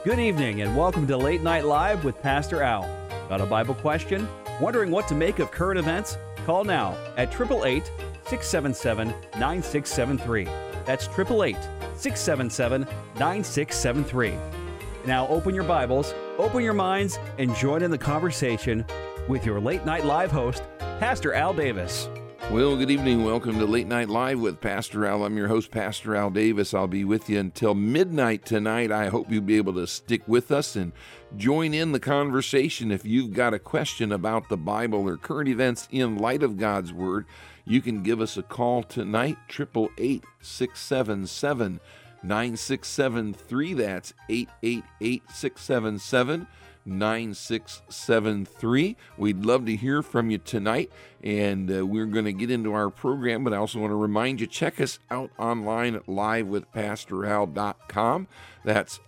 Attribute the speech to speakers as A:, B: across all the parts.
A: Good evening and welcome to Late Night Live with Pastor Al. Got a Bible question? Wondering what to make of current events? Call now at 888-677-9673. That's 888-677-9673. Now open your Bibles, open your minds, and join in the conversation with your Late Night Live host, Pastor Al Davis.
B: Well, good evening. Welcome to Late Night Live with Pastor Al. I'm your host, Pastor Al Davis. I'll be with you until midnight tonight. I hope you'll be able to stick with us and join in the conversation. If you've got a question about the Bible or current events in light of God's Word, you can give us a call tonight, 888-677-9673. That's 888-677-9673. We'd love to hear from you tonight, and we're going to get into our program, but I also want to remind you, check us out online at livewithpastoral.com. That's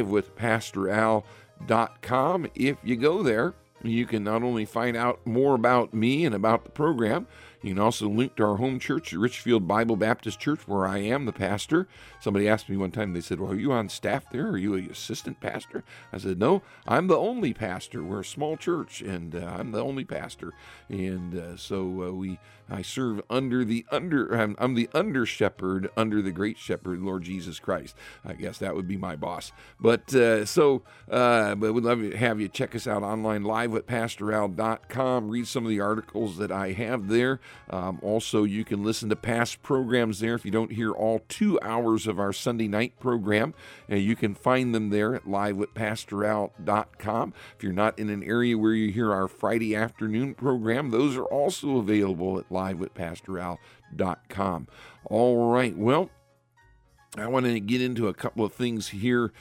B: livewithpastoral.com. If you go there, you can not only find out more about me and about the program, you can also link to our home church, the Richfield Bible Baptist Church, where I am the pastor. Somebody asked me one time, they said, well, are you on staff there? Are you an assistant pastor? I said, no, I'm the only pastor. We're a small church, and I'm the only pastor. And I serve I'm the under shepherd under the great shepherd, Lord Jesus Christ. I guess that would be my boss. But we'd love to have you check us out online, livewithpastoral.com. Read some of the articles that I have there. Also, you can listen to past programs there. If you don't hear all 2 hours of our Sunday night program, you can find them there at livewithpastoral.com. If you're not in an area where you hear our Friday afternoon program, those are also available at livewithpastoral.com. All right, well, I want to get into a couple of things here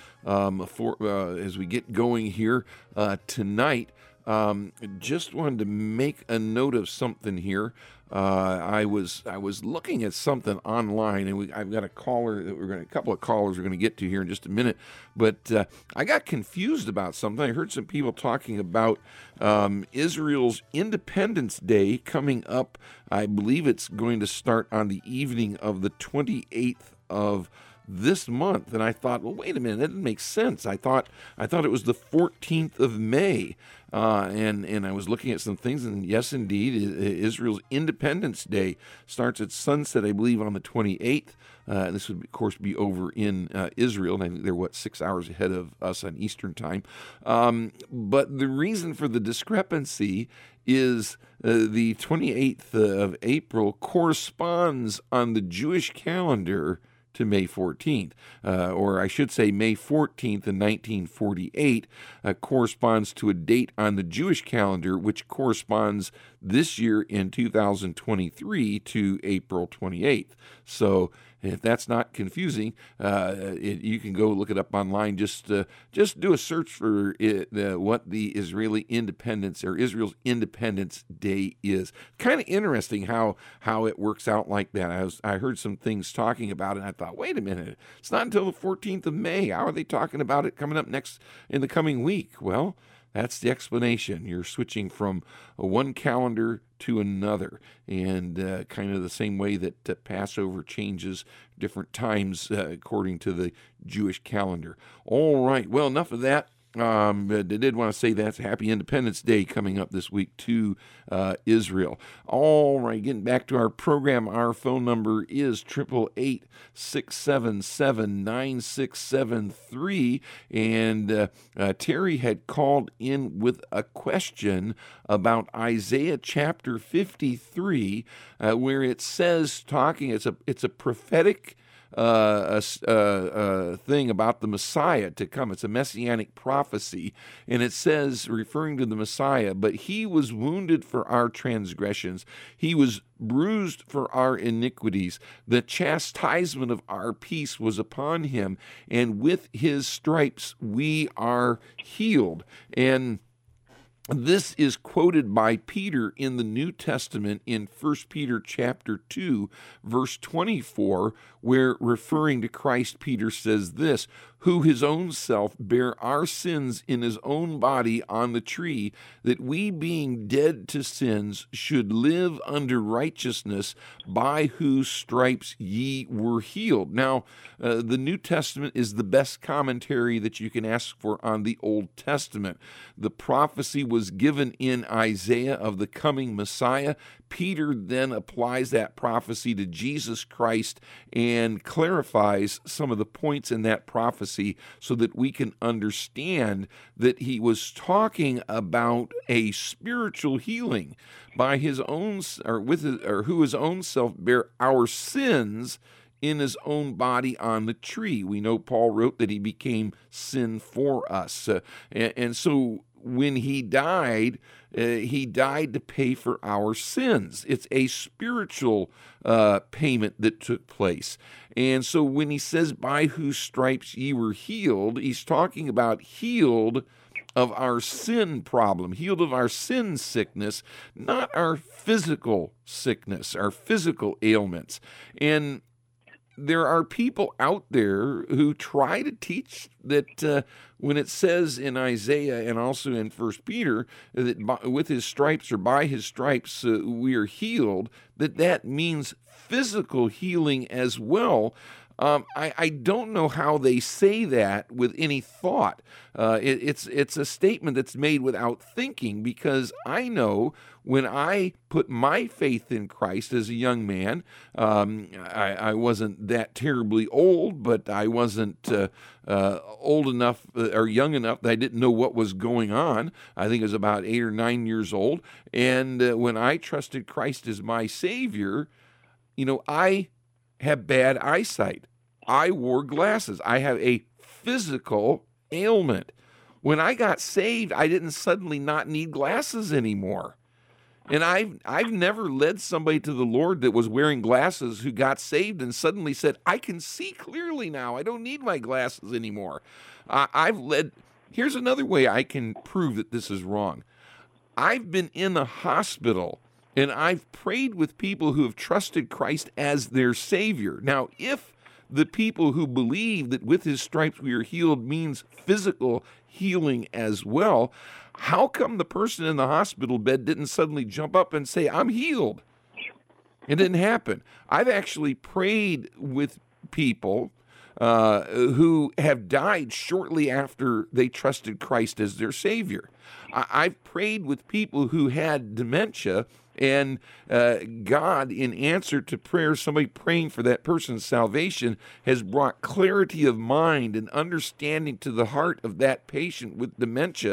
B: as we get going here tonight. Just wanted to make a note of something here. I was looking at something online, and I've got a couple of callers we're going to get to here in just a minute. But I got confused about something. I heard some people talking about Israel's Independence Day coming up. I believe it's going to start on the evening of the 28th of this month, and I thought, well, wait a minute, that didn't make sense. I thought it was the 14th of May, and I was looking at some things, and yes, indeed, Israel's Independence Day starts at sunset, I believe, on the 28th. This would, of course, be over in Israel, and I think they're, 6 hours ahead of us on Eastern Time. But the reason for the discrepancy is the 28th of April corresponds on the Jewish calendar to May 14th, or I should say May 14th in 1948 corresponds to a date on the Jewish calendar, which corresponds this year in 2023 to April 28th. So if that's not confusing, you can go look it up online. Just do a search for what the Israeli independence or Israel's Independence Day is. Kind of interesting how it works out like that. I heard some things talking about it, and I thought, wait a minute, it's not until the 14th of May. How are they talking about it coming up next in the coming week? Well, that's the explanation. You're switching from one calendar to another, and kind of the same way that Passover changes different times according to the Jewish calendar. All right, well, enough of that. I did want to say that's Happy Independence Day coming up this week to Israel. All right, getting back to our program, our phone number is 888-677-9673, and Terry had called in with a question about Isaiah chapter 53, where it says, it's a prophetic thing about the Messiah to come. It's a messianic prophecy, and it says, referring to the Messiah, but he was wounded for our transgressions, he was bruised for our iniquities, the chastisement of our peace was upon him, and with his stripes we are healed. And This is quoted by Peter in the New Testament in 1 Peter chapter 2, verse 24, where referring to Christ, Peter says this, who his own self bare our sins in his own body on the tree, that we being dead to sins should live under righteousness, by whose stripes ye were healed. Now, the New Testament is the best commentary that you can ask for on the Old Testament. The prophecy was given in Isaiah of the coming Messiah. Peter then applies that prophecy to Jesus Christ and clarifies some of the points in that prophecy so that we can understand that he was talking about a spiritual healing by his own, who his own self bare our sins in his own body on the tree. We know Paul wrote that he became sin for us. And so when he died to pay for our sins. It's a spiritual payment that took place. And so when he says, by whose stripes ye were healed, he's talking about healed of our sin problem, healed of our sin sickness, not our physical sickness, our physical ailments. And there are people out there who try to teach that when it says in Isaiah and also in 1 Peter that with his stripes or by his stripes we are healed, that means physical healing as well. I don't know how they say that with any thought. It's a statement that's made without thinking, because I know when I put my faith in Christ as a young man, I wasn't that terribly old, but I wasn't old enough or young enough that I didn't know what was going on. I think I was about 8 or 9 years old. And when I trusted Christ as my Savior, I have bad eyesight. I wore glasses. I have a physical ailment. When I got saved, I didn't suddenly not need glasses anymore. And I've never led somebody to the Lord that was wearing glasses who got saved and suddenly said, I can see clearly now. I don't need my glasses anymore. Here's another way I can prove that this is wrong. I've been in a hospital and I've prayed with people who have trusted Christ as their Savior. Now, if the people who believe that with his stripes we are healed means physical healing as well, how come the person in the hospital bed didn't suddenly jump up and say, I'm healed? It didn't happen. I've actually prayed with people who have died shortly after they trusted Christ as their Savior. I've prayed with people who had dementia, and God, in answer to prayer, somebody praying for that person's salvation, has brought clarity of mind and understanding to the heart of that patient with dementia.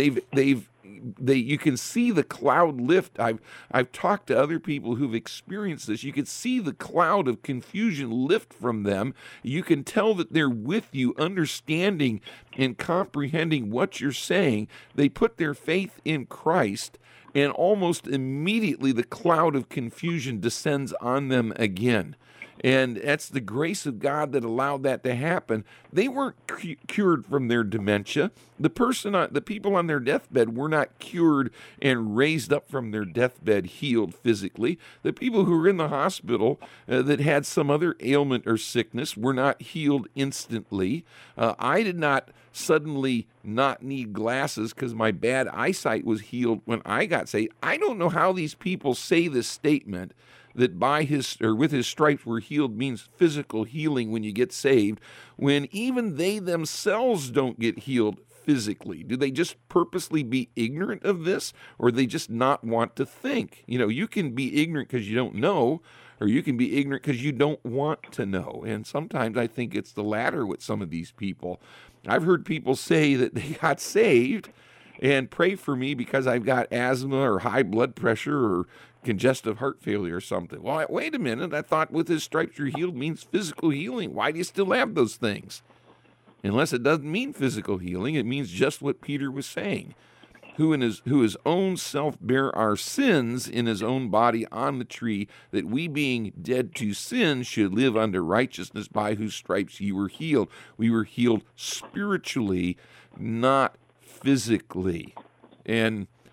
B: You can see the cloud lift. I've talked to other people who've experienced this. You can see the cloud of confusion lift from them. You can tell that they're with you, understanding and comprehending what you're saying. They put their faith in Christ, and almost immediately the cloud of confusion descends on them again. And that's the grace of God that allowed that to happen. They weren't cured from their dementia. The people on their deathbed were not cured and raised up from their deathbed healed physically. The people who were in the hospital that had some other ailment or sickness were not healed instantly. I did not suddenly not need glasses because my bad eyesight was healed when I got saved. I don't know how these people say this statement that with his stripes we're healed means physical healing when you get saved, when even they themselves don't get healed physically. Do they just purposely be ignorant of this, or they just not want to think? You can be ignorant because you don't know, or you can be ignorant because you don't want to know. And sometimes I think it's the latter with some of these people. I've heard people say that they got saved and pray for me because I've got asthma or high blood pressure or congestive heart failure or something. Well, wait a minute. I thought with his stripes you're healed means physical healing. Why do you still have those things? Unless it doesn't mean physical healing, it means just what Peter was saying. Who his own self bare our sins in his own body on the tree, that we being dead to sin should live under righteousness, by whose stripes ye were healed. We were healed spiritually, not physically. And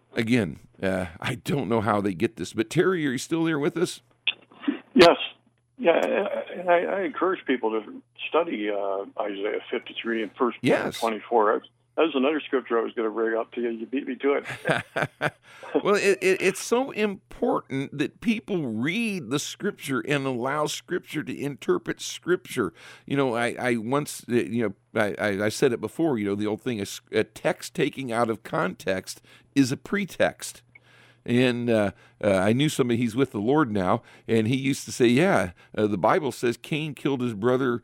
B: again, I don't know how they get this, but Terry, are you still there with us?
C: Yes. Yeah, and I encourage people to study Isaiah 53 and 1
B: Yes.
C: 24. That was another scripture I was going to bring up to you. You beat me to it.
B: Well, it's so important that people read the Scripture and allow Scripture to interpret Scripture. You know, I once, I said it before, the old thing, a text taking out of context is a pretext. And I knew somebody, he's with the Lord now, and he used to say, the Bible says Cain killed his brother.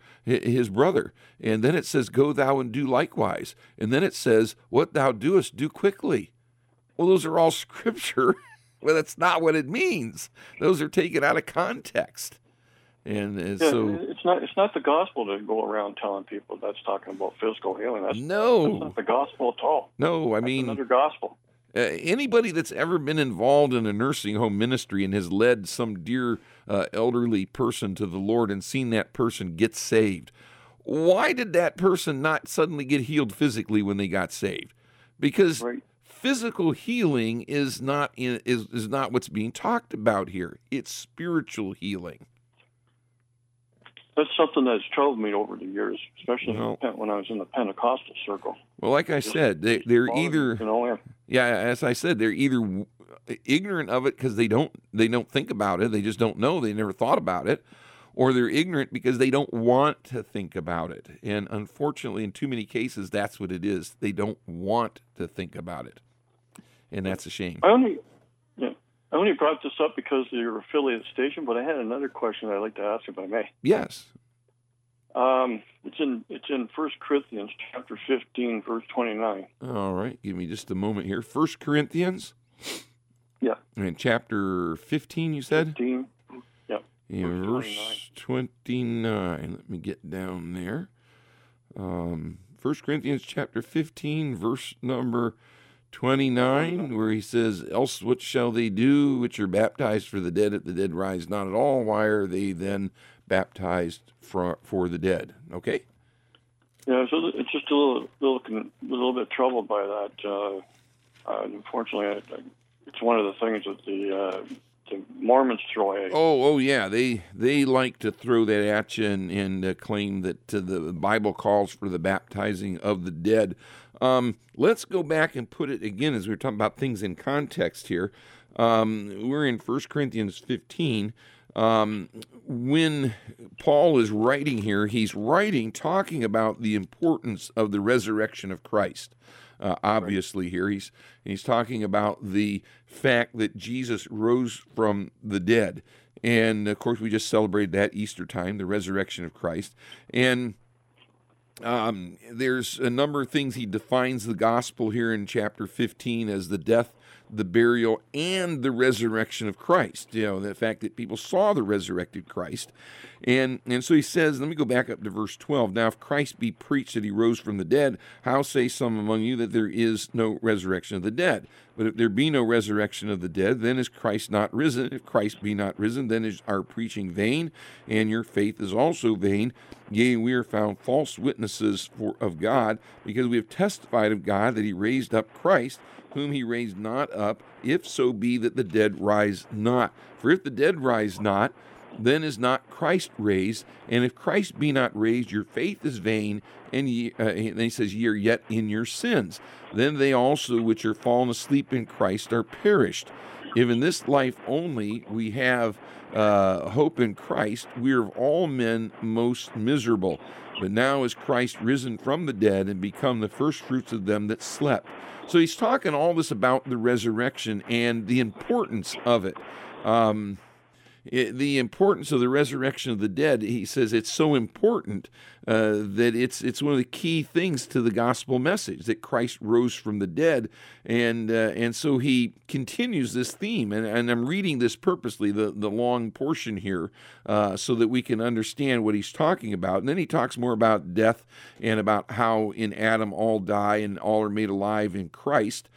B: And then it says, go thou and do likewise. And then it says, what thou doest, do quickly. Well, those are all scripture. Well, that's not what it means. Those are taken out of context. And so
C: it's not the gospel to go around telling people that's talking about physical healing. That's not the gospel at all.
B: No,
C: that's another gospel.
B: Anybody that's ever been involved in a nursing home ministry and has led some dear elderly person to the Lord and seen that person get saved, why did that person not suddenly get healed physically when they got saved? Because physical healing is not what's being talked about here. It's spiritual healing.
C: That's something that's troubled me over the years, especially when I was in the Pentecostal circle.
B: Well, like I said, they're either as I said, they're either ignorant of it because they don't think about it. They just don't know. They never thought about it. Or they're ignorant because they don't want to think about it. And unfortunately, in too many cases, that's what it is. They don't want to think about it. And that's a shame. I
C: only brought this up because of your affiliate station, but I had another question I'd like to ask, if I may.
B: Yes.
C: It's in 1 Corinthians chapter 15, verse 29.
B: All right. Give me just a moment here. 1 Corinthians?
C: Yeah.
B: And chapter 15, you said?
C: 15.
B: In verse 29. Let me get down there. 1 Corinthians chapter 15, verse number 29, where he says, else what shall they do which are baptized for the dead if the dead rise not at all? Why are they then baptized for the dead? Okay?
C: Yeah, so it's just a little bit troubled by that. Unfortunately, it's one of the things that the Mormons throw at you.
B: Oh, yeah. They like to throw that at you and claim that the Bible calls for the baptizing of the dead. Let's go back and put it again as we're talking about things in context here. We're in 1 Corinthians 15. When Paul is writing here, he's talking about the importance of the resurrection of Christ. Obviously, here he's talking about the fact that Jesus rose from the dead, and of course we just celebrated that Easter time, the resurrection of Christ, and there's a number of things. He defines the gospel here in chapter 15 as the death, the burial, and the resurrection of Christ. The fact that people saw the resurrected Christ. And so he says, let me go back up to verse 12. Now, if Christ be preached that he rose from the dead, how say some among you that there is no resurrection of the dead? But if there be no resurrection of the dead, then is Christ not risen? If Christ be not risen, then is our preaching vain, and your faith is also vain. Yea, we are found false witnesses of God, because we have testified of God that he raised up Christ, whom he raised not up, if so be that the dead rise not. For if the dead rise not, then is not Christ raised. And if Christ be not raised, your faith is vain, and then he says, ye are yet in your sins. Then they also which are fallen asleep in Christ are perished. If in this life only we have hope in Christ, we are of all men most miserable. But now is Christ risen from the dead and become the first fruits of them that slept. So he's talking all this about the resurrection and the importance of it. The importance of the resurrection of the dead, he says it's so important that it's one of the key things to the gospel message, that Christ rose from the dead. And so he continues this theme, and I'm reading this purposely, the long portion here, so that we can understand what he's talking about. And then he talks more about death and about how in Adam all die and all are made alive in Christ.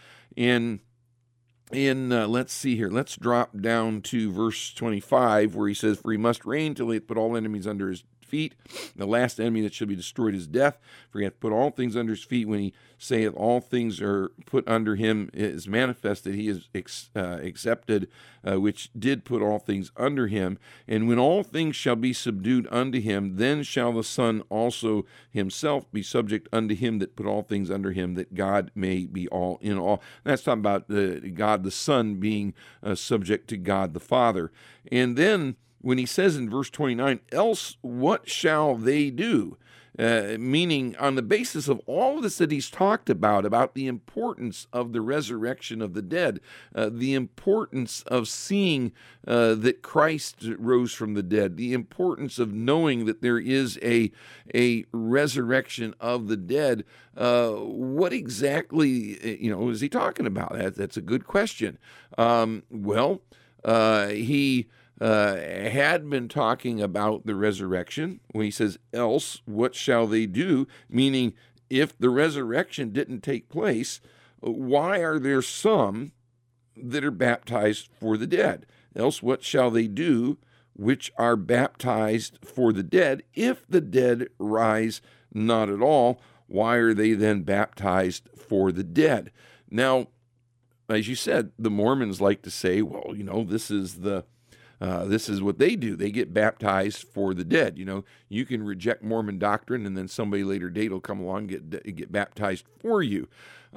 B: Let's see here. Let's drop down to verse 25, where he says, for he must reign till he hath put all enemies under his feet. The last enemy that shall be destroyed is death, for he hath put all things under his feet. When he saith all things are put under him, it is manifest that he is accepted, which did put all things under him. And when all things shall be subdued unto him, then shall the Son also himself be subject unto him that put all things under him, that God may be all in all. And that's talking about God the Son being subject to God the Father. And then when he says in verse 29, else what shall they do? Meaning on the basis of all of this that he's talked about the importance of the resurrection of the dead, the importance of seeing that Christ rose from the dead, the importance of knowing that there is a resurrection of the dead, what exactly, is he talking about? That's a good question. He had been talking about the resurrection when he says, else what shall they do? Meaning, if the resurrection didn't take place, why are there some that are baptized for the dead? Else what shall they do which are baptized for the dead? If the dead rise not at all, why are they then baptized for the dead? Now, as you said, the Mormons like to say, well, this is what they do. They get baptized for the dead. You can reject Mormon doctrine, and then somebody later date will come along and get baptized for you.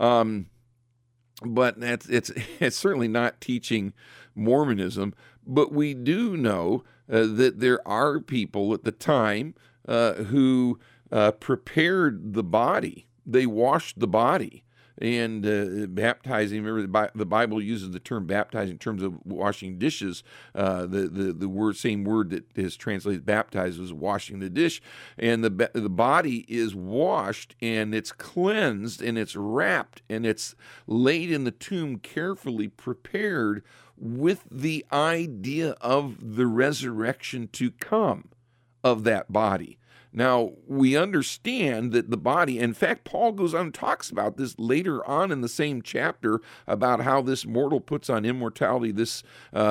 B: But it's certainly not teaching Mormonism. But we do know that there are people at the time who prepared the body. They washed the body. And baptizing, remember the Bible uses the term baptizing in terms of washing dishes. The same word that is translated baptized was washing the dish. And the body is washed and it's cleansed and it's wrapped and it's laid in the tomb carefully prepared with the idea of the resurrection to come of that body. Now, we understand that the body, in fact, Paul goes on and talks about this later on in the same chapter about how this mortal puts on immortality, this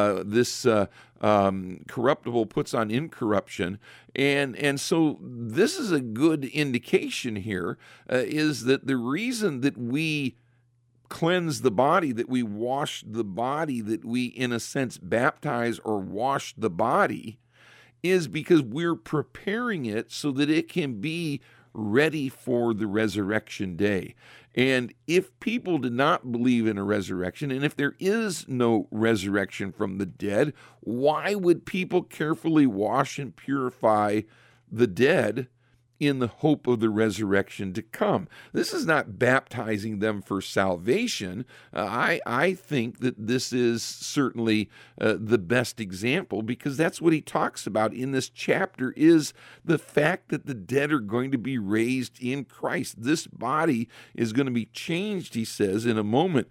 B: corruptible puts on incorruption. And so this is a good indication here, is that the reason that we cleanse the body, that we wash the body, that we, in a sense, baptize or wash the body, is because we're preparing it so that it can be ready for the resurrection day. And if people do not believe in a resurrection, and if there is no resurrection from the dead, why would people carefully wash and purify the dead in the hope of the resurrection to come? This is not baptizing them for salvation. I think that this is certainly the best example, because that's what he talks about in this chapter, is the fact that the dead are going to be raised in Christ. This body is going to be changed, he says, in a moment.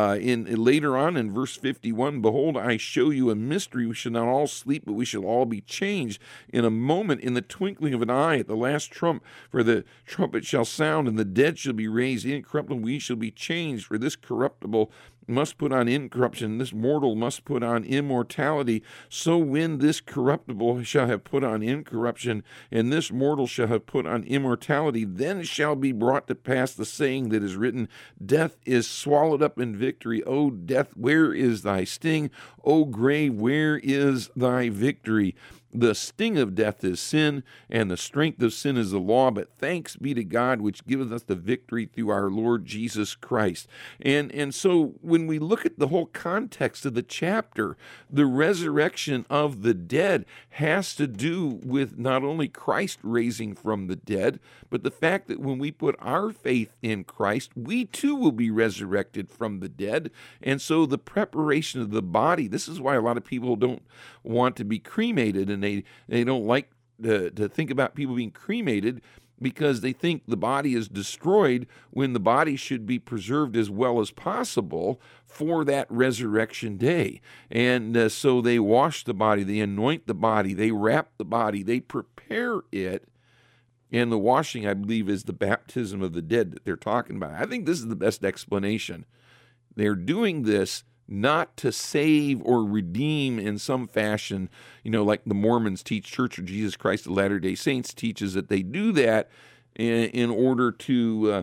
B: Later on in verse 51, behold, I show you a mystery. We shall not all sleep, but we shall all be changed in a moment, in the twinkling of an eye, at the last trump. For the trumpet shall sound, and the dead shall be raised incorruptible. We shall be changed. For this corruptible must put on incorruption, this mortal must put on immortality. So when this corruptible shall have put on incorruption, and this mortal shall have put on immortality, then shall be brought to pass the saying that is written, death is swallowed up in victory. O death, where is thy sting? O grave, where is thy victory? The sting of death is sin, and the strength of sin is the law, but thanks be to God which giveth us the victory through our Lord Jesus Christ. And so when we look at the whole context of the chapter, the resurrection of the dead has to do with not only Christ raising from the dead, but the fact that when we put our faith in Christ, we too will be resurrected from the dead. And so the preparation of the body, this is why a lot of people don't want to be cremated, and they don't like to think about people being cremated, because they think the body is destroyed when the body should be preserved as well as possible for that resurrection day. And so they wash the body, they anoint the body, they wrap the body, they prepare it. And the washing, I believe, is the baptism of the dead that they're talking about. I think this is the best explanation. They're doing this not to save or redeem in some fashion, like the Mormons teach. Church of Jesus Christ of Latter-day Saints teaches that they do that in order to,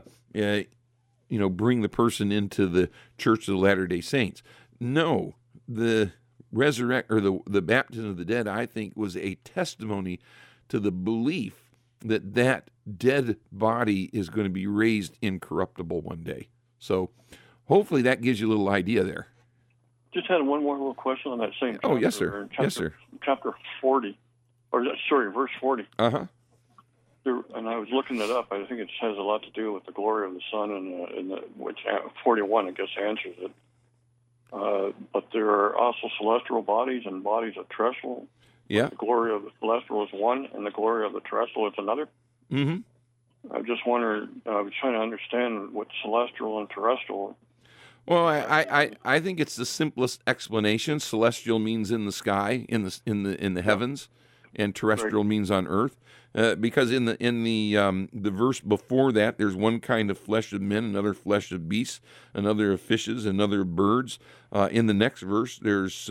B: bring the person into the Church of the Latter-day Saints. No, the the baptism of the dead, I think, was a testimony to the belief that dead body is going to be raised incorruptible one day. So hopefully that gives you a little idea there.
C: Just had one more little question on that same chapter.
B: Oh, yes, sir. Yes, sir.
C: Chapter 40, verse 40.
B: Uh-huh.
C: And I was looking it up. I think it has a lot to do with the glory of the sun, which 41, I guess, answers it. But there are also celestial bodies and bodies of terrestrial.
B: Yeah.
C: The glory of the celestial is one, and the glory of the terrestrial is another.
B: Mm-hmm.
C: I just wonder. I was trying to understand what celestial and terrestrial.
B: Well, I think it's the simplest explanation. Celestial means in the sky, in the heavens, and terrestrial means on earth. Because in the verse before that, there's one kind of flesh of men, another flesh of beasts, another of fishes, another of birds. In the next verse, there's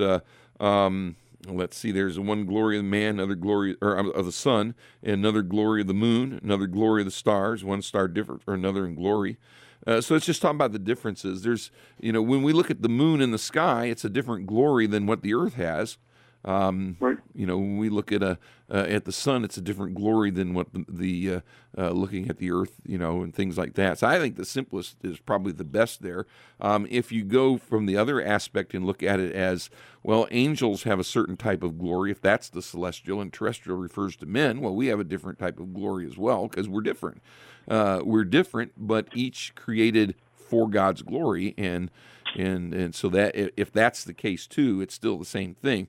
B: there's one glory of the man, another glory of the sun, another glory of the moon, another glory of the stars. One star different from another in glory. So it's just talking about the differences. There's, when we look at the moon in the sky, it's a different glory than what the earth has.
C: Right.
B: When we look at the sun, it's a different glory than what the looking at the earth, and things like that. So I think the simplest is probably the best there. If you go from the other aspect and look at it as, well, angels have a certain type of glory, if that's the celestial, and terrestrial refers to men, well, we have a different type of glory as well because we're different. We're different, but each created for God's glory, and so that if that's the case too, it's still the same thing.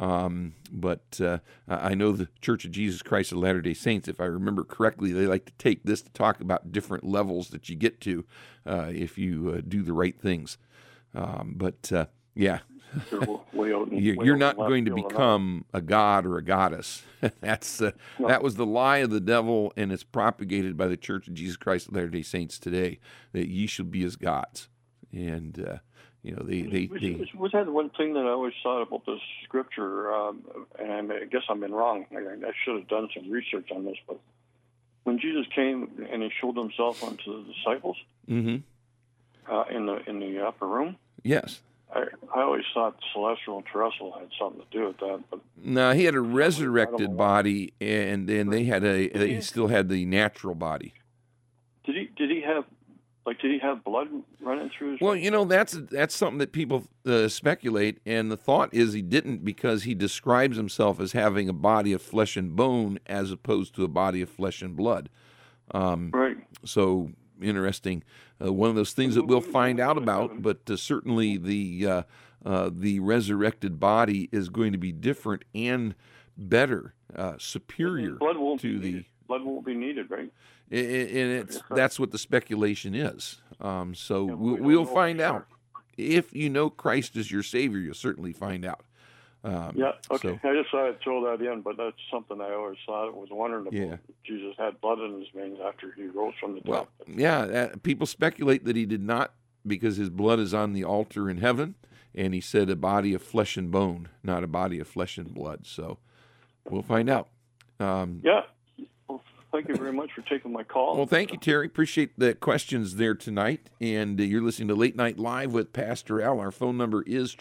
B: But I know the Church of Jesus Christ of Latter-day Saints, if I remember correctly, they like to take this to talk about different levels that you get to if you do the right things. Yeah. You're not going to become a god or a goddess. That was the lie of the devil, and it's propagated by the Church of Jesus Christ of Latter-day Saints today, that ye shall be as gods. And
C: was that one thing that I always thought about this scripture, and I guess I've been wrong. I should have done some research on this, but when Jesus came and he showed himself unto the disciples in the upper room,
B: yes,
C: I always thought celestial and terrestrial had something to do with that. But
B: no, he had a resurrected body, and then they still had the natural body.
C: Did he have blood running through his...
B: Well, that's something that people speculate, and the thought is he didn't, because he describes himself as having a body of flesh and bone as opposed to a body of flesh and blood.
C: Right.
B: So interesting. One of those things that we'll find out about, but certainly the resurrected body is going to be different and better, superior to the...
C: Blood won't be needed, right?
B: And that's what the speculation is. So we'll find out. If you know Christ as your Savior, you'll certainly find out.
C: Okay. So, I just thought I'd throw that in, but that's something I always thought. I was wondering about. Yeah. Jesus had blood in his veins after he rose from the dead.
B: Well, yeah, people speculate that he did not, because his blood is on the altar in heaven, and he said a body of flesh and bone, not a body of flesh and blood. So we'll find out.
C: Thank you very much for taking my call.
B: Well, thank you, Terry. Appreciate the questions there tonight. And you're listening to Late Night Live with Pastor Al. Our phone number is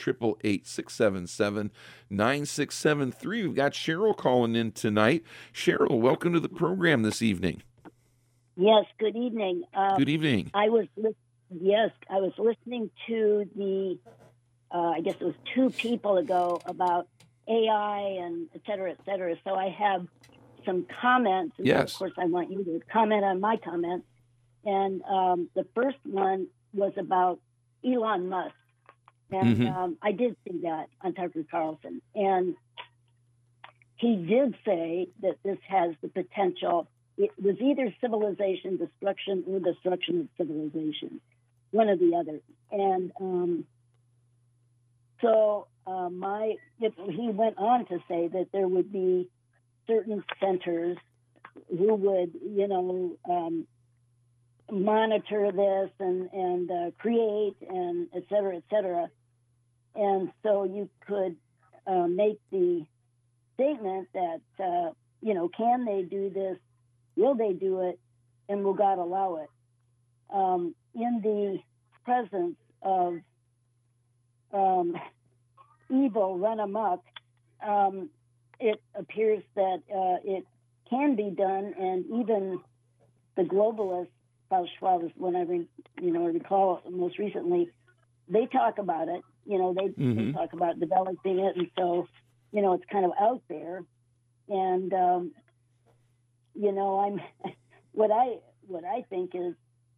B: 888-677-9673. We've got Cheryl calling in tonight. Cheryl, welcome to the program this evening.
D: Yes, good evening.
B: Good evening.
D: I was listening to the, I guess it was 2 people ago, about AI and et cetera, et cetera. So I have some comments. And
B: yes.
D: Of course, I want you to comment on my comments. And the first one was about Elon Musk. And I did see that on Tucker Carlson. And he did say that this has the potential. It was either civilization destruction or destruction of civilization, one or the other. And he went on to say that there would be certain centers who would, monitor this and create and et cetera, And so you could make the statement that, can they do this? Will they do it? And will God allow it? In the presence of evil run amok, it appears that it can be done, and even the globalists, Klaus Schwab is one I recall most recently, they talk about it. They talk about developing it, and so it's kind of out there. And I'm what I think is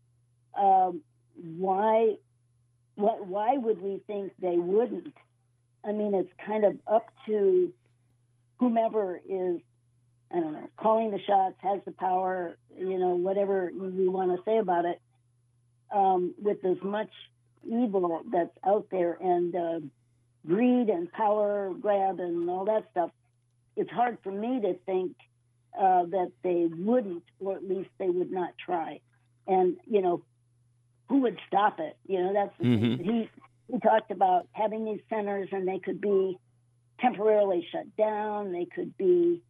D: why would we think they wouldn't? I mean, it's kind of up to whomever is, I don't know, calling the shots, has the power, whatever you want to say about it, with as much evil that's out there and greed and power grab and all that stuff. It's hard for me to think that they wouldn't, or at least they would not try. And, who would stop it? That's the thing. He talked about having these centers, and they could be temporarily shut down. They could be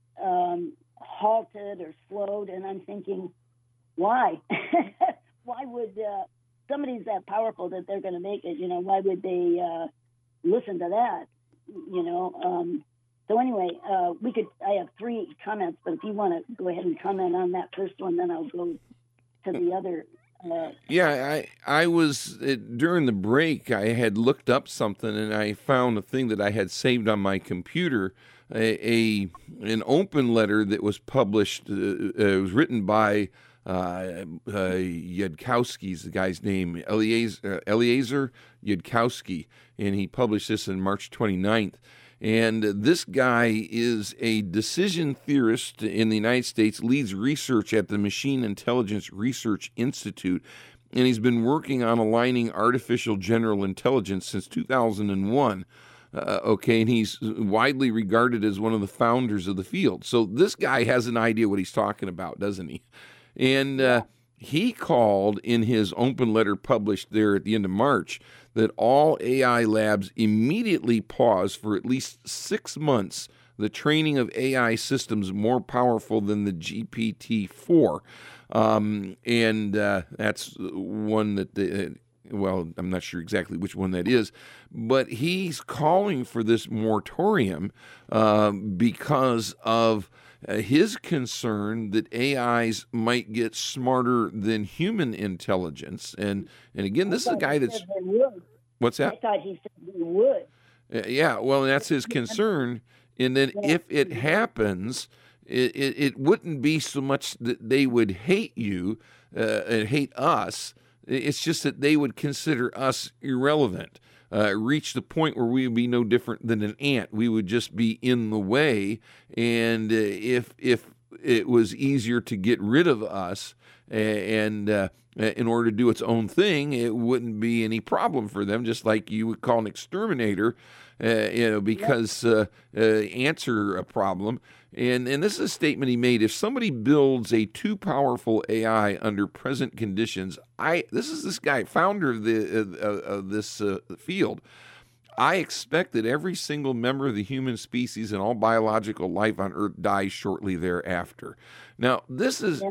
D: halted or slowed. And I'm thinking, why? Why would somebody's that powerful that they're going to make it? Why would they listen to that? So anyway, I have 3 comments, but if you want to go ahead and comment on that first one, then I'll go to the other.
B: I was during the break. I had looked up something, and I found a thing that I had saved on my computer. An open letter that was published. It was written by Yudkowsky's the guy's name, Eliezer Yudkowsky, and he published this on March 29th. And this guy is a decision theorist in the United States, leads research at the Machine Intelligence Research Institute, and he's been working on aligning artificial general intelligence since 2001. And he's widely regarded as one of the founders of the field. So this guy has an idea what he's talking about, doesn't he? And he called in his open letter published there at the end of March that all AI labs immediately pause for at least 6 months the training of AI systems more powerful than the GPT-4. And that's one that, I'm not sure exactly which one that is, but he's calling for this moratorium because of his concern that AIs might get smarter than human intelligence. And again, this is a guy that's... What's that?
D: I thought he said they would.
B: Well, that's his concern. And then if it happens, it wouldn't be so much that they would hate you and hate us. It's just that they would consider us irrelevant. Reach the point where we would be no different than an ant. We would just be in the way. And if it was easier to get rid of us and in order to do its own thing, it wouldn't be any problem for them, just like you would call an exterminator, because ants are a problem. And this is a statement he made. If somebody builds a too powerful AI under present conditions, this is this guy, founder of this field. I expect that every single member of the human species and all biological life on Earth dies shortly thereafter. Now, this is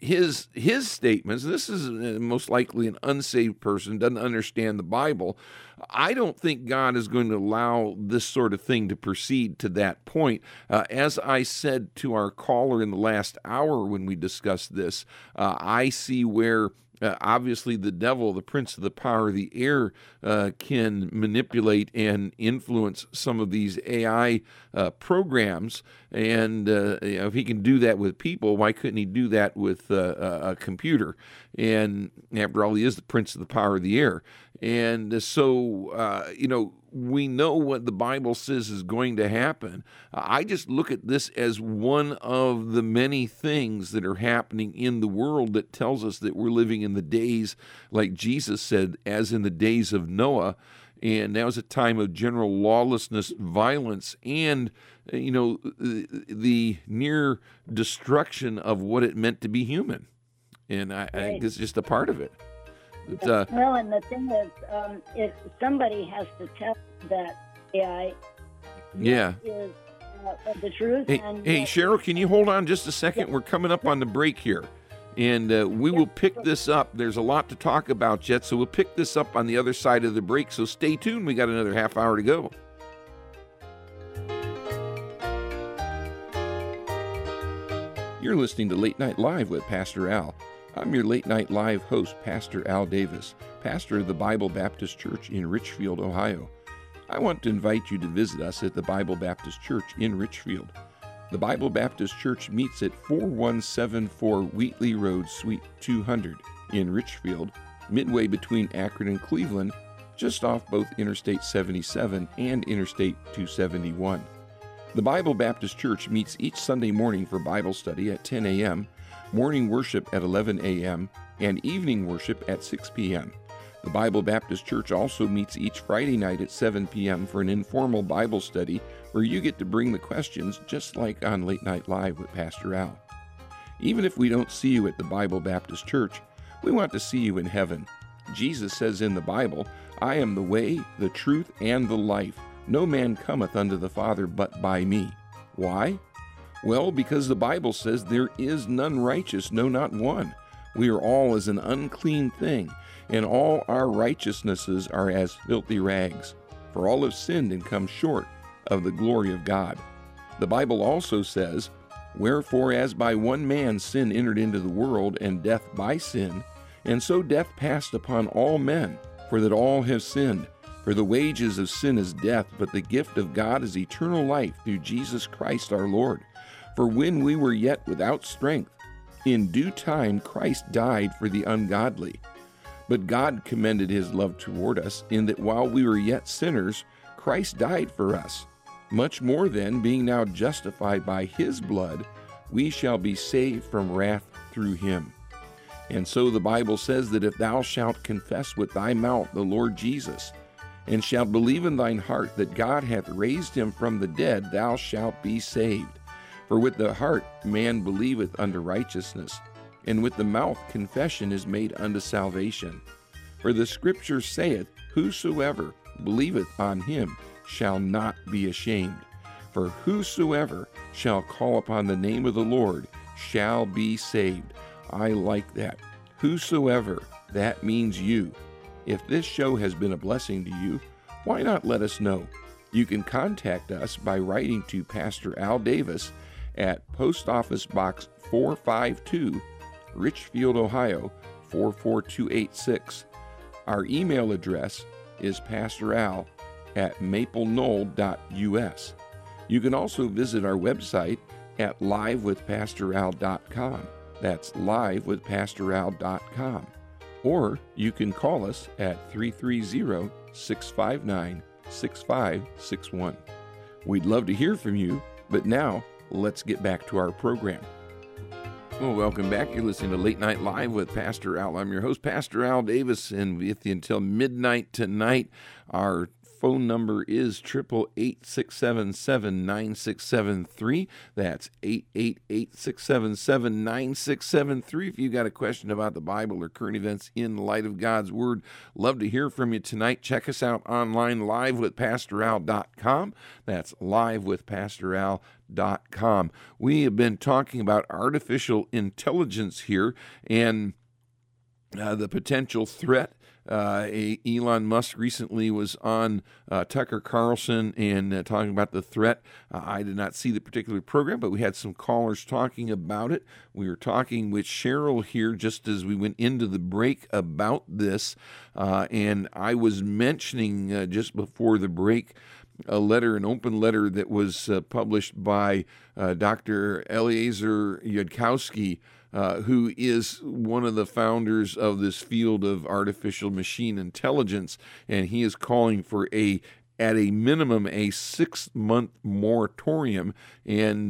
B: his statements. This is most likely an unsaved person, doesn't understand the Bible. I don't think God is going to allow this sort of thing to proceed to that point. As I said to our caller in the last hour when we discussed this, I see where obviously the devil, the prince of the power of the air, can manipulate and influence some of these AI programs. And if he can do that with people, why couldn't he do that with a computer? And after all, he is the prince of the power of the air. And so, we know what the Bible says is going to happen. I just look at this as one of the many things that are happening in the world that tells us that we're living in the days, like Jesus said, as in the days of Noah. And that was a time of general lawlessness, violence, and, the near destruction of what it meant to be human. And I think this is just a part of it.
D: Well, and the thing is, if somebody has to tell that AI is the truth.
B: Hey, Cheryl, can you hold on just a second? We're coming up on the break here. And we will pick this up. There's a lot to talk about yet, so we'll pick this up on the other side of the break. So stay tuned. We got another half hour to go. You're listening to Late Night Live with Pastor Al. I'm your Late Night Live host, Pastor Al Davis, pastor of the Bible Baptist Church in Richfield, Ohio. I want to invite you to visit us at the Bible Baptist Church in Richfield. The Bible Baptist Church meets at 4174 Wheatley Road, Suite 200 in Richfield, midway between Akron and Cleveland, just off both Interstate 77 and Interstate 271. The Bible Baptist Church meets each Sunday morning for Bible study at 10 a.m., morning worship at 11 a.m., and evening worship at 6 p.m. The Bible Baptist Church also meets each Friday night at 7 p.m. for an informal Bible study where you get to bring the questions just like on Late Night Live with Pastor Al. Even if we don't see you at the Bible Baptist Church, we want to see you in heaven. Jesus says in the Bible, "I am the way, the truth, and the life. No man cometh unto the Father but by me." Why? Well, because the Bible says there is none righteous, no, not one. We are all as an unclean thing, and all our righteousnesses are as filthy rags. For all have sinned and come short of the glory of God. The Bible also says, "Wherefore as by one man sin entered into the world, and death by sin, and so death passed upon all men, for that all have sinned. For the wages of sin is death, but the gift of God is eternal life through Jesus Christ our Lord. For when we were yet without strength, in due time Christ died for the ungodly. But God commended his love toward us, in that while we were yet sinners, Christ died for us. Much more then, being now justified by his blood, we shall be saved from wrath through him." And so the Bible says that if thou shalt confess with thy mouth the Lord Jesus, and shalt believe in thine heart that God hath raised him from the dead, thou shalt be saved. For with the heart man believeth unto righteousness, and with the mouth confession is made unto salvation. For the Scripture saith, "Whosoever believeth on him shall not be ashamed. For whosoever shall call upon the name of the Lord shall be saved." I like that. Whosoever, that means you. If this show has been a blessing to you, why not let us know? You can contact us by writing to Pastor Al Davis at Post Office Box 452, Richfield, Ohio 44286. Our email address is pastoral@mapleknoll.us. You can also visit our website at livewithpastoral.com. That's livewithpastoral.com. Or you can call us at 330-659-6561. We'd love to hear from you, but now let's get back to our program. Well, welcome back. You're listening to Late Night Live with Pastor Al. I'm your host, Pastor Al Davis, and with you until midnight tonight. Our phone number is 888-677-9673. That's 888-677-9673. If you got a question about the Bible or current events in light of God's Word, love to hear from you tonight. Check us out online, livewithpastoral.com. That's livewithpastoral.com. We have been talking about artificial intelligence here and the potential threat. Elon Musk recently was on Tucker Carlson and talking about the threat. I did not see the particular program, but we had some callers talking about it. We were talking with Cheryl here just as we went into the break about this, and I was mentioning just before the break an open letter that was published by Dr. Eliezer Yudkowsky, who is one of the founders of this field of artificial machine intelligence, and he is calling for at a minimum, a 6-month moratorium. And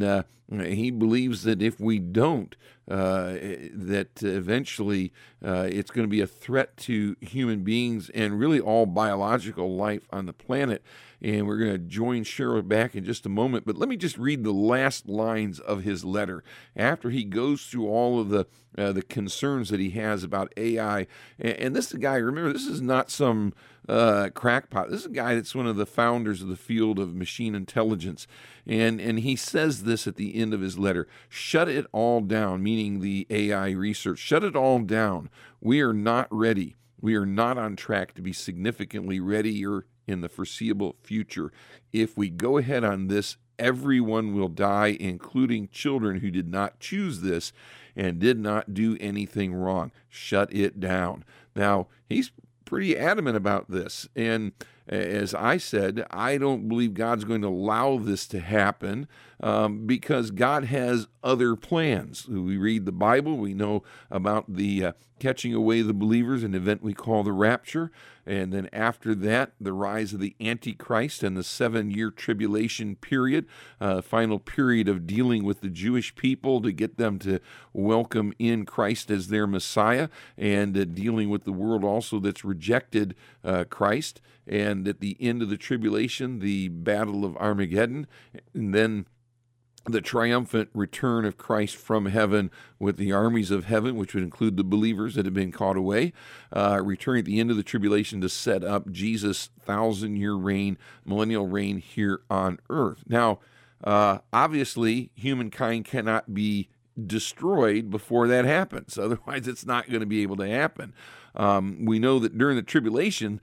B: He believes that if we don't, that eventually it's going to be a threat to human beings and really all biological life on the planet. And we're going to join Cheryl back in just a moment. But let me just read the last lines of his letter after he goes through all of the concerns that he has about AI. And this is a guy, remember, this is not some crackpot. This is a guy that's one of the founders of the field of machine intelligence. And he says this at the end of his letter: shut it all down, meaning the AI research. Shut it all down. We are not ready. We are not on track to be significantly readier in the foreseeable future. If we go ahead on this, everyone will die, including children who did not choose this and did not do anything wrong. Shut it down. Now, he's pretty adamant about this. And as I said, I don't believe God's going to allow this to happen because God has other plans. We read the Bible. We know about the catching away the believers, an event we call the rapture. And then after that, the rise of the Antichrist and the 7-year tribulation period, final period of dealing with the Jewish people to get them to welcome in Christ as their Messiah, and dealing with the world also that's rejected Christ. And at the end of the tribulation, the battle of Armageddon, and then the triumphant return of Christ from heaven with the armies of heaven, which would include the believers that have been caught away, returning at the end of the tribulation to set up Jesus' 1,000-year reign, millennial reign here on earth. Now, obviously, humankind cannot be destroyed before that happens. Otherwise, it's not going to be able to happen. We know that during the tribulation,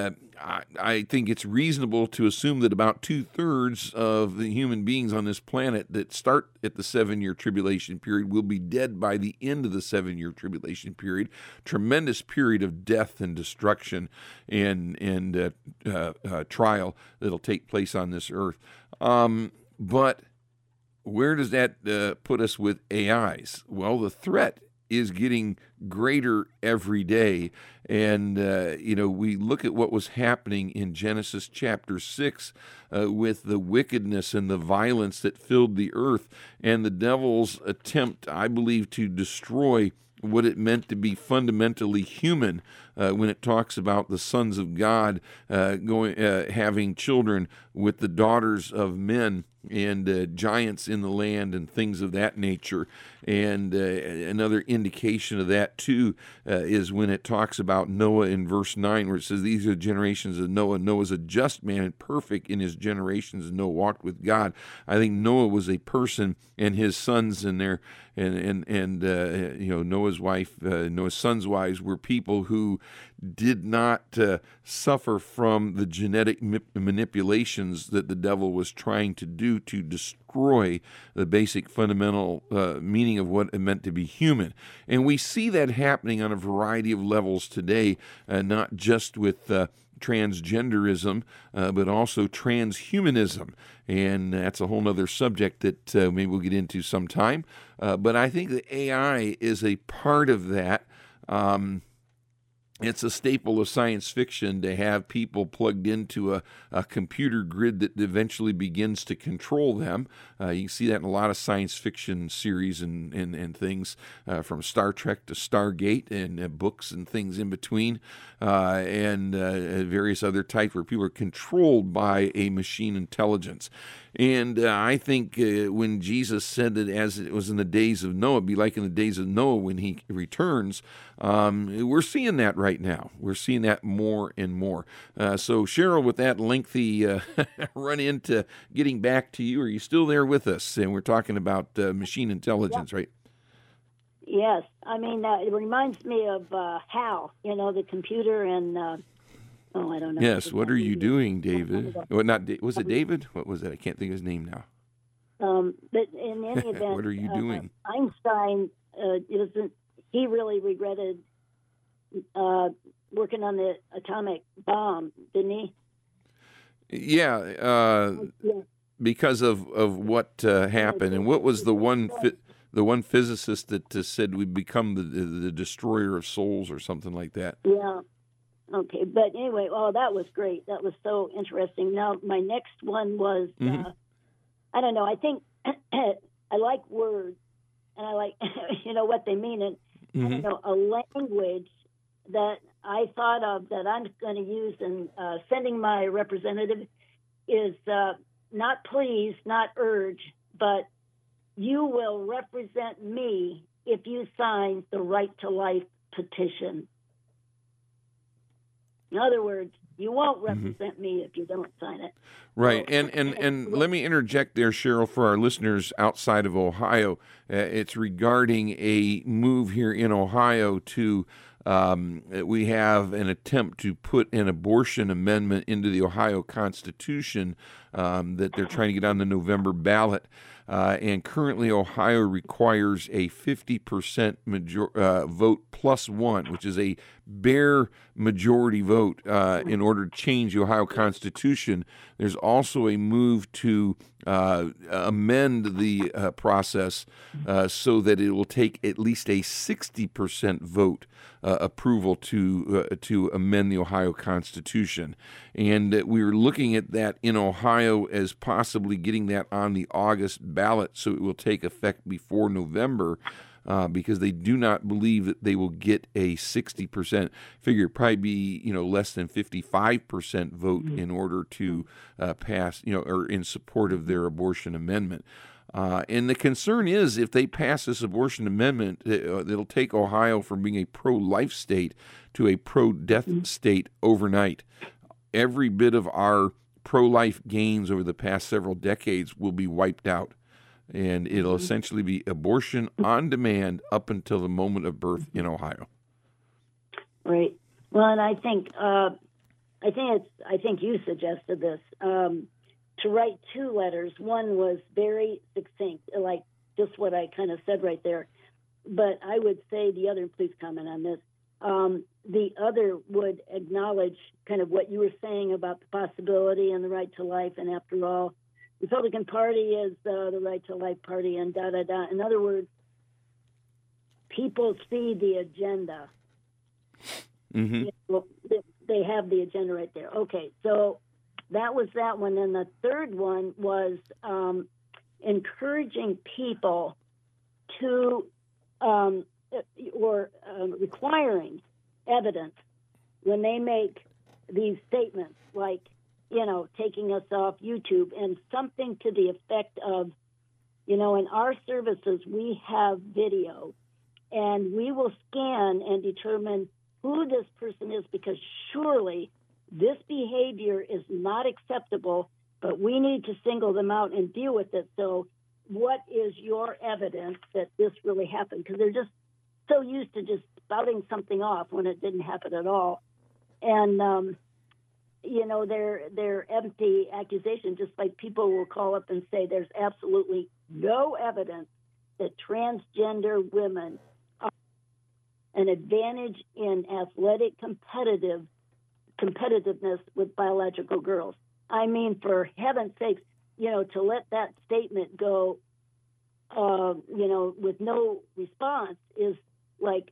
B: I think it's reasonable to assume that about 2/3 of the human beings on this planet that start at the 7-year tribulation period will be dead by the end of the 7-year tribulation period. Tremendous period of death and destruction and trial that'll take place on this earth. But where does that put us with AIs? Well, the threat is getting greater every day. And, we look at what was happening in Genesis chapter 6 with the wickedness and the violence that filled the earth, and the devil's attempt, I believe, to destroy what it meant to be fundamentally human when it talks about the sons of God having children with the daughters of men and giants in the land and things of that nature. And another indication of that, too, is when it talks about Noah in verse 9, where it says, these are the generations of Noah. Noah's a just man and perfect in his generations, and Noah walked with God. I think Noah was a person, and his sons and their Noah's wife, Noah's sons' wives were people who did not suffer from the genetic manipulations that the devil was trying to do to destroy the basic fundamental meaning of what it meant to be human. And we see that happening on a variety of levels today, not just with transgenderism, but also transhumanism. And that's a whole other subject that maybe we'll get into sometime. But I think that AI is a part of that. It's a staple of science fiction to have people plugged into a computer grid that eventually begins to control them. You can see that in a lot of science fiction series and things, from Star Trek to Stargate, and books and things in between, and various other types where people are controlled by a machine intelligence. And I think when Jesus said that as it was in the days of Noah, it'd be like in the days of Noah when he returns, we're seeing that right now. We're seeing that more and more. So Cheryl, with that lengthy run into getting back to you, are you still there with us? And we're talking about machine intelligence, right?
D: Yes. I mean, it reminds me of HAL, the computer and... I don't know.
B: Yes, what are you doing, David? Well, was it David? What was it? I can't think of his name now.
D: But in any event,
B: what are you doing?
D: Einstein, he really regretted working on the atomic bomb, didn't he?
B: Yeah, because of what happened. And what was the one physicist that said we'd become the destroyer of souls or something like that?
D: Yeah. Okay, but anyway, that was great. That was so interesting. Now, my next one was, I don't know, I think I like words, and I like what they mean, and a language that I thought of that I'm going to use in sending my representative is not please, not urge, but you will represent me if you sign the Right to Life petition. In other words, you won't represent me if you don't sign it.
B: Right, and let me interject there, Cheryl, for our listeners outside of Ohio. It's regarding a move here in Ohio to we have an attempt to put an abortion amendment into the Ohio Constitution that they're trying to get on the November ballot. And currently, Ohio requires a 50% vote plus one, which is a bare majority vote in order to change the Ohio Constitution. There's also a move to amend the process so that it will take at least a 60% vote approval to amend the Ohio Constitution. And we were looking at that in Ohio as possibly getting that on the August ballot so it will take effect before November. Because they do not believe that they will get a 60% figure. It'd probably be less than 55% vote in order to pass or in support of their abortion amendment. And the concern is if they pass this abortion amendment, it'll take Ohio from being a pro-life state to a pro-death state overnight. Every bit of our pro-life gains over the past several decades will be wiped out. And it'll essentially be abortion on demand up until the moment of birth in Ohio.
D: Right. Well, and I think you suggested this to write two letters. One was very succinct, like just what I kind of said right there. But I would say the other. Please comment on this. The other would acknowledge kind of what you were saying about the possibility and the right to life, and after all, Republican Party is the Right to Life Party, and da-da-da. In other words, people see the agenda. They have the agenda right there. Okay, so that was that one. And the third one was encouraging people to, requiring evidence when they make these statements, like, taking us off YouTube, and something to the effect of, in our services, we have video, and we will scan and determine who this person is, because surely this behavior is not acceptable, but we need to single them out and deal with it. So what is your evidence that this really happened? Because they're just so used to just spouting something off when it didn't happen at all. And, they're empty accusations, just like people will call up and say there's absolutely no evidence that transgender women are an advantage in athletic competitiveness with biological girls. I mean, for heaven's sakes, to let that statement go, with no response is like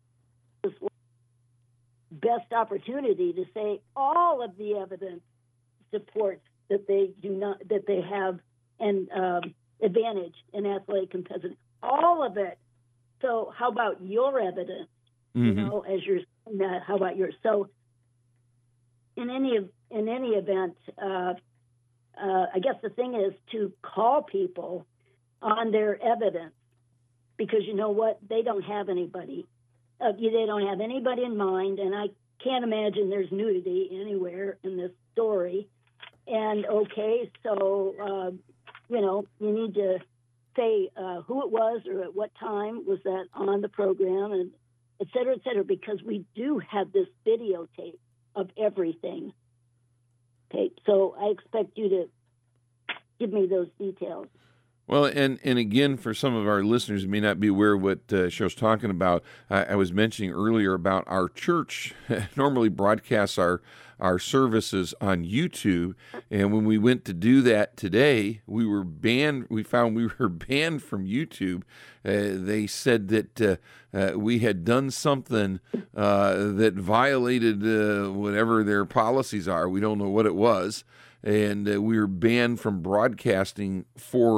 D: best opportunity to say all of the evidence supports that they have an advantage in athletic competitiveness. All of it. So how about your evidence? As you're saying that, how about yours? So in any event, I guess the thing is to call people on their evidence, because you know what? They don't have anybody. They don't have anybody in mind, and I can't imagine there's nudity anywhere in this story. And okay, so you need to say who it was or at what time was that on the program, and et cetera, because we do have this videotape of everything. Okay, so I expect you to give me those details.
B: Well, and again, for some of our listeners who may not be aware of what Cheryl's talking about, I was mentioning earlier about our church normally broadcasts our services on YouTube, and when we went to do that today, we were banned. We found we were banned from YouTube. They said that we had done something that violated whatever their policies are. We don't know what it was, and we were banned from broadcasting for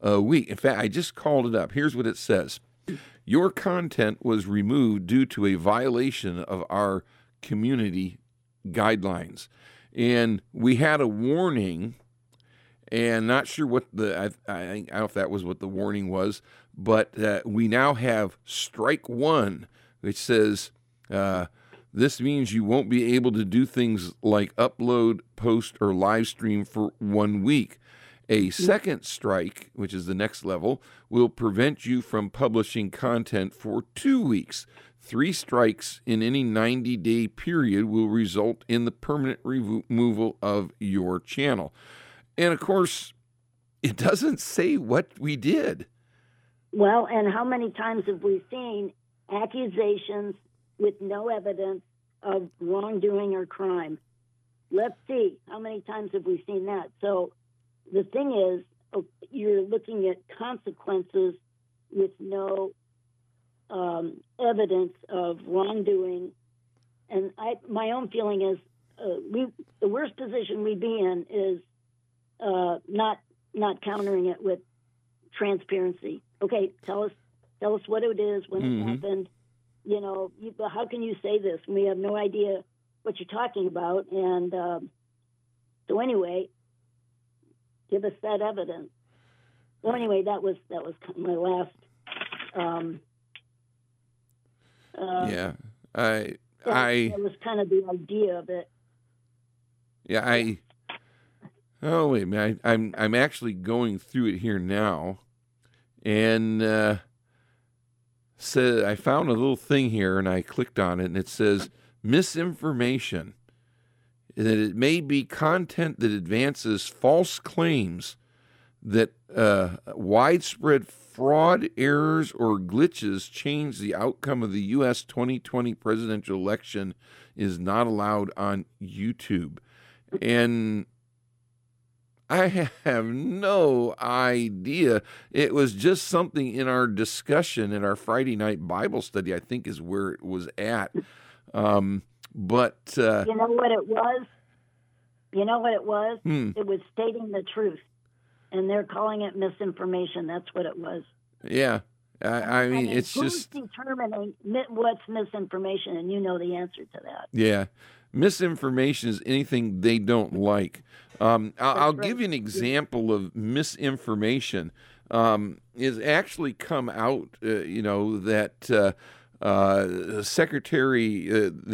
B: a week. In fact, I just called it up. Here's what it says. Your content was removed due to a violation of our community guidelines. And we had a warning, and not sure what I don't know if that was what the warning was, but we now have strike one, which says this means you won't be able to do things like upload, post, or live stream for 1 week. A second strike, which is the next level, will prevent you from publishing content for 2 weeks. 3 strikes in any 90-day period will result in the permanent removal of your channel. And, of course, it doesn't say what we did.
D: Well, and how many times have we seen accusations with no evidence of wrongdoing or crime? Let's see. How many times have we seen that? So the thing is, you're looking at consequences with no evidence of wrongdoing. And my own feeling is the worst position we'd be in is not countering it with transparency. Okay, tell us what it is, when it happened. You know, how can you say this? We have no idea what you're talking about. And so anyway, give us that evidence. So anyway, that was my last. That was kind of the idea of it.
B: Yeah, Oh wait a minute! I'm actually going through it here now, and I found a little thing here, and I clicked on it, and it says misinformation. That it may be content that advances false claims, that widespread fraud, errors, or glitches change the outcome of the U.S. 2020 presidential election is not allowed on YouTube, and I have no idea. It was just something in our discussion in our Friday night Bible study, I think is where it was at. But
D: you know what it was? It was stating the truth, and they're calling it misinformation. That's what it was.
B: Yeah. I mean, it's
D: who's
B: just
D: determining what's misinformation, and you know the answer to that.
B: Yeah. Misinformation is anything they don't like. I'll give you an example of misinformation. Is actually come out, that Secretary,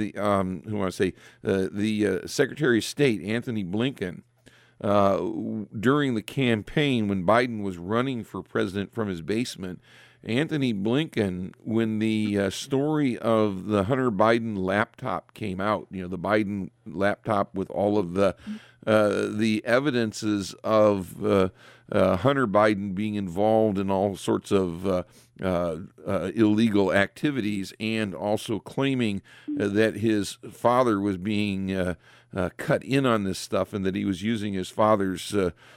B: the Secretary of State, Anthony Blinken, during the campaign when Biden was running for president from his basement, Anthony Blinken, when the story of the Hunter Biden laptop came out, the Biden laptop with all of the evidences of Hunter Biden being involved in all sorts of illegal activities, and also claiming that his father was being cut in on this stuff, and that he was using his father's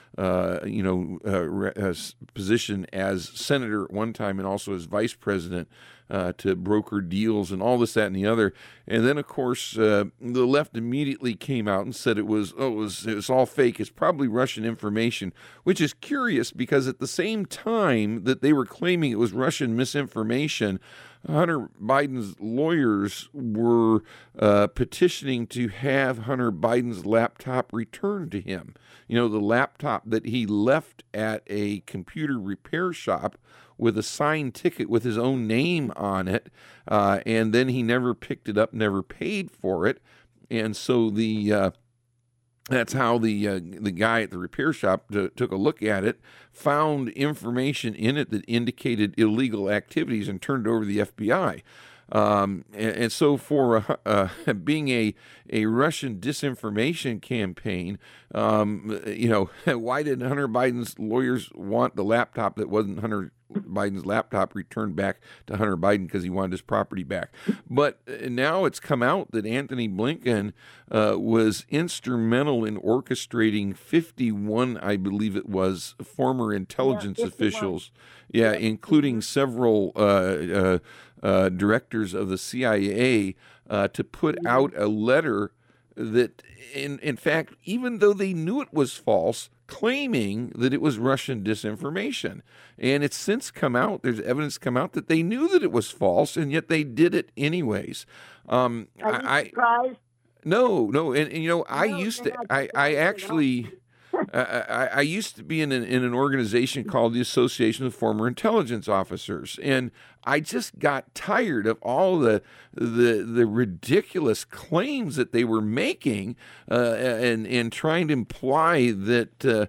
B: position as senator at one time and also as vice president to broker deals and all this, that, and the other. And then, of course, the left immediately came out and said it was all fake. It's probably Russian information, which is curious because at the same time that they were claiming it was Russian misinformation, Hunter Biden's lawyers were petitioning to have Hunter Biden's laptop returned to him. The laptop that he left at a computer repair shop with a signed ticket with his own name on it, and then he never picked it up, never paid for it, and so that's how the guy at the repair shop took a look at it, found information in it that indicated illegal activities, and turned it over to the FBI. And so for being a Russian disinformation campaign, why did Hunter Biden's lawyers want the laptop that wasn't Hunter Biden's laptop returned back to Hunter Biden because he wanted his property back? But now it's come out that Anthony Blinken was instrumental in orchestrating 51, I believe it was, former intelligence officials, including several directors of the CIA, to put out a letter that in fact, even though they knew it was false, claiming that it was Russian disinformation. And it's since come out, there's evidence come out that they knew that it was false, and yet they did it anyways.
D: Are you surprised?
B: No. And you know, I
D: No,
B: used
D: you're
B: to,
D: not
B: I
D: surprised at
B: actually, I used to be in an organization called the Association of Former Intelligence Officers, and I just got tired of all the ridiculous claims that they were making, and trying to imply that that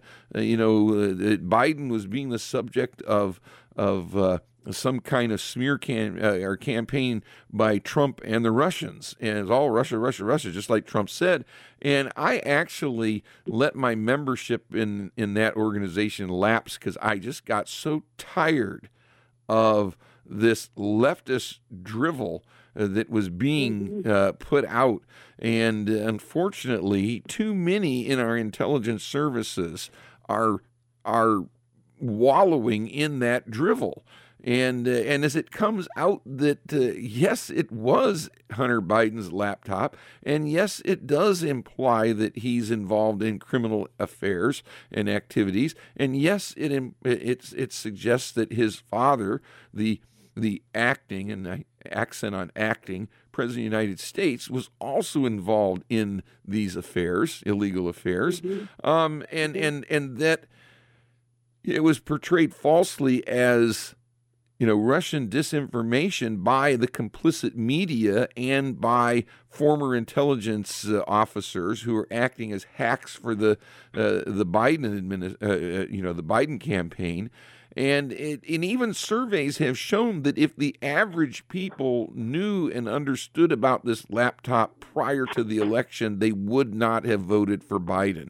B: Biden was being the subject of some kind of smear or campaign by Trump and the Russians, and it's all Russia, Russia, Russia, just like Trump said. And I actually let my membership in that organization lapse because I just got so tired of this leftist drivel that was being put out. And unfortunately, too many in our intelligence services are wallowing in that drivel. And as it comes out that, yes, it was Hunter Biden's laptop, and yes, it does imply that he's involved in criminal affairs and activities, and yes, it suggests that his father, the acting, and I accent on acting, President of the United States, was also involved in these affairs, illegal affairs, and that it was portrayed falsely as Russian disinformation by the complicit media and by former intelligence officers who are acting as hacks for the Biden the Biden campaign. And even surveys have shown that if the average people knew and understood about this laptop prior to the election, they would not have voted for Biden.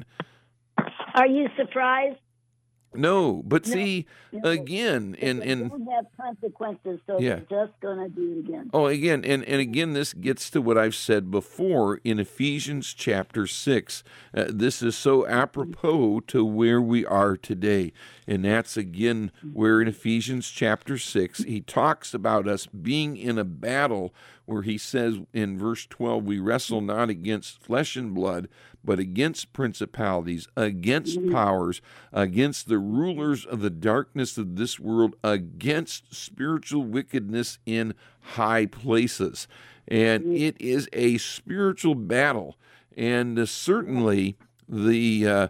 D: Are you surprised?
B: No, but see, again,
D: they don't have consequences, so they're just going to do it again.
B: Oh, again, and again, this gets to what I've said before in Ephesians chapter 6. This is so apropos to where we are today. And that's, again, where in Ephesians chapter 6, he talks about us being in a battle where he says in verse 12, we wrestle not against flesh and blood, but against principalities, against powers, against the rulers of the darkness of this world, against spiritual wickedness in high places. And it is a spiritual battle. And certainly the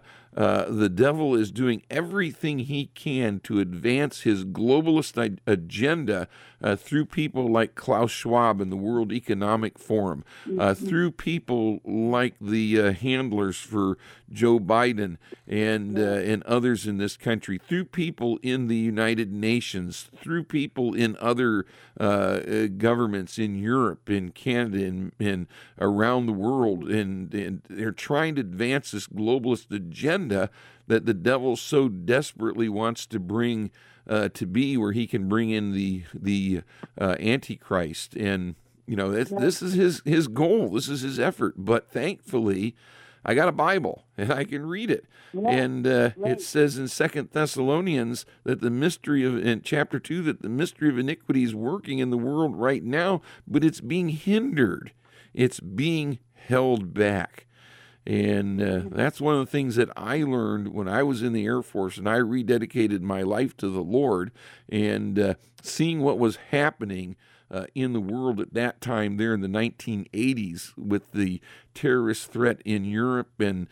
B: devil is doing everything he can to advance his globalist agenda through people like Klaus Schwab and the World Economic Forum, through people like the handlers for Joe Biden and others in this country, through people in the United Nations, through people in other governments in Europe, in Canada, and around the world. And they're trying to advance this globalist agenda that the devil so desperately wants to bring to be, where he can bring in the Antichrist. And this is his goal. This is his effort. But thankfully, I got a Bible and I can read it. And it says in 2 Thessalonians that in chapter 2, that the mystery of iniquity is working in the world right now, but it's being hindered. It's being held back. And that's one of the things that I learned when I was in the Air Force and I rededicated my life to the Lord, and seeing what was happening in the world at that time there in the 1980s with the terrorist threat in Europe and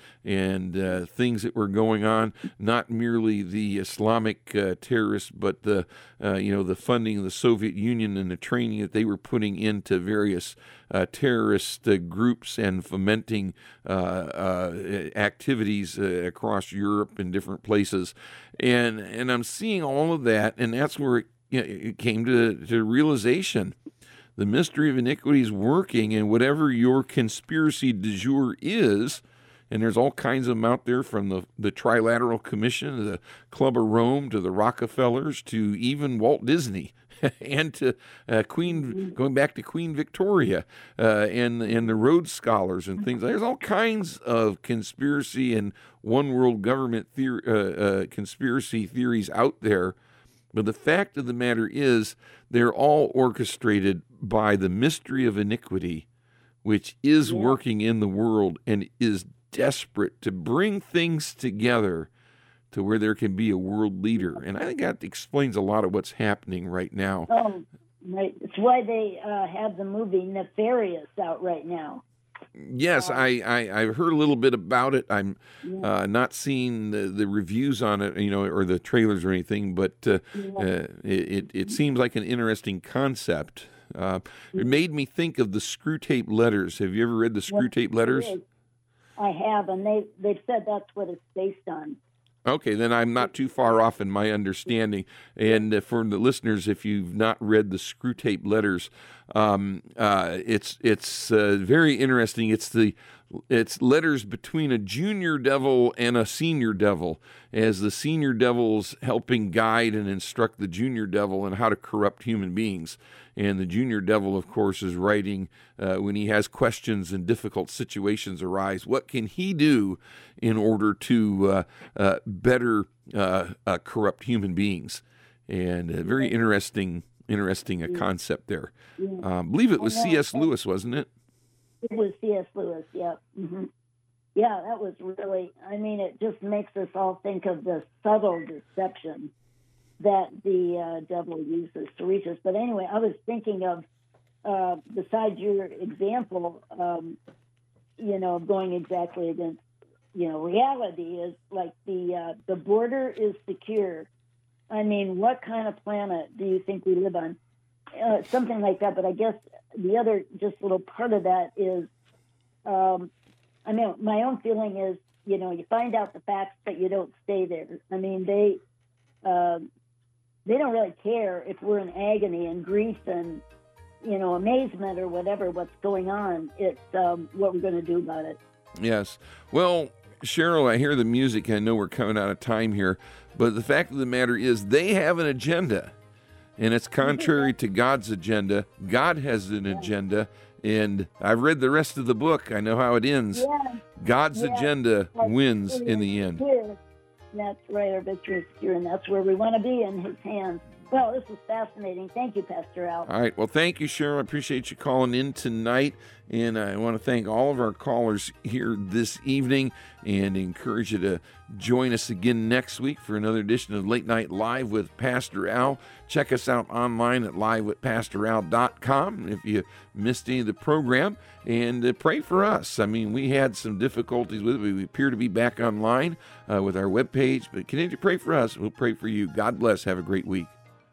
B: things that were going on, not merely the Islamic terrorists, but the funding of the Soviet Union and the training that they were putting into various terrorist groups and fomenting activities across Europe and different places. And I'm seeing all of that, and that's where it came to realization. The mystery of iniquity is working, and whatever your conspiracy du jour is, and there's all kinds of them out there, from the Trilateral Commission, to the Club of Rome, to the Rockefellers, to even Walt Disney, and to going back to Queen Victoria, and the Rhodes Scholars and things. There's all kinds of conspiracy and one world government conspiracy theories out there. But the fact of the matter is, they're all orchestrated by the mystery of iniquity, which is working in the world and is desperate to bring things together to where there can be a world leader. And I think that explains a lot of what's happening right now.
D: Oh, right. It's why they have the movie Nefarious out right now.
B: Yes, I've heard a little bit about it. I'm not seeing the reviews on it, or the trailers or anything, but it seems like an interesting concept. It made me think of the Screwtape Letters. Have you ever read the Screwtape Letters?
D: I have, and they've said that's what it's based on.
B: Okay, then I'm not too far off in my understanding. And for the listeners, if you've not read the Screwtape Letters, it's very interesting. It's letters between a junior devil and a senior devil, as the senior devil's helping guide and instruct the junior devil in how to corrupt human beings. And the junior devil, of course, is writing when he has questions and difficult situations arise. What can he do in order to better corrupt human beings? And a very interesting concept there. I believe it was C.S. Lewis, wasn't it?
D: It was C.S. Lewis, yeah. Mm-hmm. Yeah, that was really, it just makes us all think of the subtle deception that the devil uses to reach us. But anyway, I was thinking of, besides your example, going exactly against, reality is like the border is secure. What kind of planet do you think we live on? Something like that. But I guess the other just little part of that is, my own feeling is, you find out the facts, but you don't stay there. They don't really care if we're in agony and grief and, amazement or whatever, what's going on. It's what we're going to do about it.
B: Yes. Well, Cheryl, I hear the music. I know we're coming out of time here, but the fact of the matter is they have an agenda, and it's contrary to God's agenda. God has an agenda, and I've read the rest of the book. I know how it ends.
D: Yeah.
B: God's agenda wins in the end.
D: That's right. Our victory is secure, and that's where we want to be, in His hands. Well, this was fascinating. Thank you, Pastor Al.
B: All right. Well, thank you, Cheryl. I appreciate you calling in tonight. And I want to thank all of our callers here this evening and encourage you to join us again next week for another edition of Late Night Live with Pastor Al. Check us out online at livewithpastoral.com if you missed any of the program. And pray for us. We had some difficulties with it. We appear to be back online with our webpage. But continue to pray for us. We'll pray for you. God bless. Have a great week.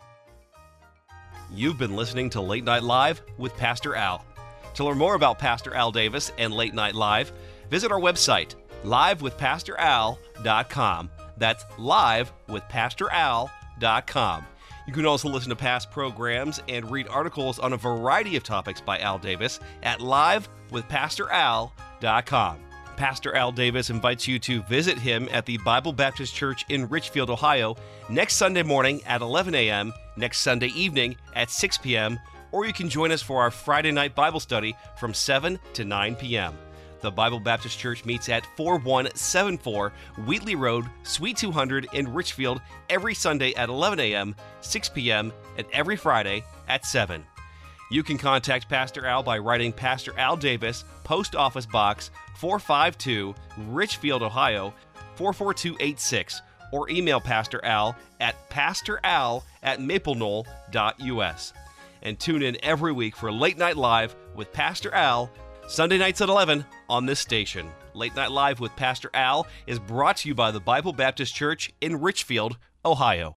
E: You've been listening to Late Night Live with Pastor Al. To learn more about Pastor Al Davis and Late Night Live, visit our website, livewithpastoral.com. That's livewithpastoral.com. You can also listen to past programs and read articles on a variety of topics by Al Davis at livewithpastoral.com. Pastor Al Davis invites you to visit him at the Bible Baptist Church in Richfield, Ohio, next Sunday morning at 11 a.m., next Sunday evening at 6 p.m., or you can join us for our Friday night Bible study from 7 to 9 p.m. The Bible Baptist Church meets at 4174 Wheatley Road, Suite 200 in Richfield every Sunday at 11 a.m., 6 p.m., and every Friday at 7. You can contact Pastor Al by writing Pastor Al Davis, Post Office Box 452, Richfield, Ohio, 44286, or email Pastor Al at pastoral@maplenole.us. And tune in every week for Late Night Live with Pastor Al, Sunday nights at 11 on this station. Late Night Live with Pastor Al is brought to you by the Bible Baptist Church in Richfield, Ohio.